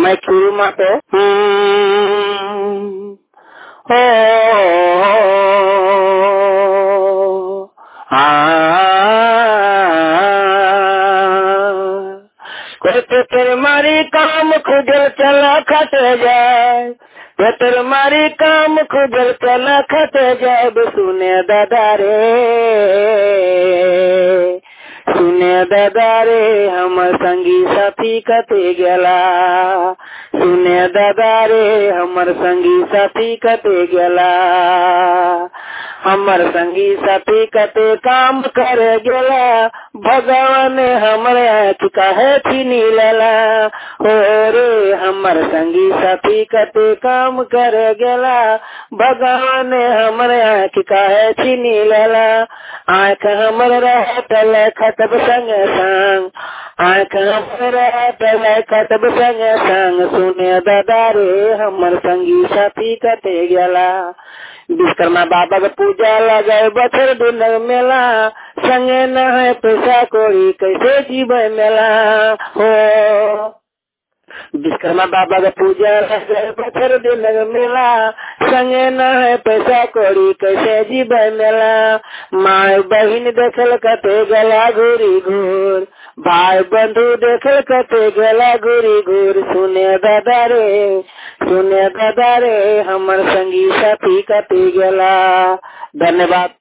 मैं खीरू माँ पे हो तेरे मारी काम खुजल चला खट जाए, तेरे मारी काम खुजल चला खट जाए। सुने दादा रे, सुने दादा रे, हमर संगी साथी कते गेला। सुने दादा रे, हमर संगी साथी कते गेला। हमर संगी साथी कते काम कर गेला, भगवान हमरे आँख काहे छीनी लेला। हो रे हमर संगी साथी कते काम कर गेला, भगवान हमरे आँख काहे छीनी लेला। आँख हमर रहतल खतब संग संग, आँख हमर रहतल खतब संग संग। सुने दादा रे, हमर संगी साथी कते गेला। विश्वकर्मा बाबा के पूजा लगे बछर दिन मेला, संगे न है पैसा कोड़ी कैसे जीवे मेला। हो विश्वकर्मा बाबा के पूजा लगे बछर दिन मेला, संगे न है पैसा कोड़ी कैसे जीवे मेला। माय बहिन देखल कते गला घूरी घूर, भाई बंधु देखल कते गला घूरी घूर। सुने दादा रे, सुने दादा रे, हमर संगी साथी कते गेला। धन्यवाद।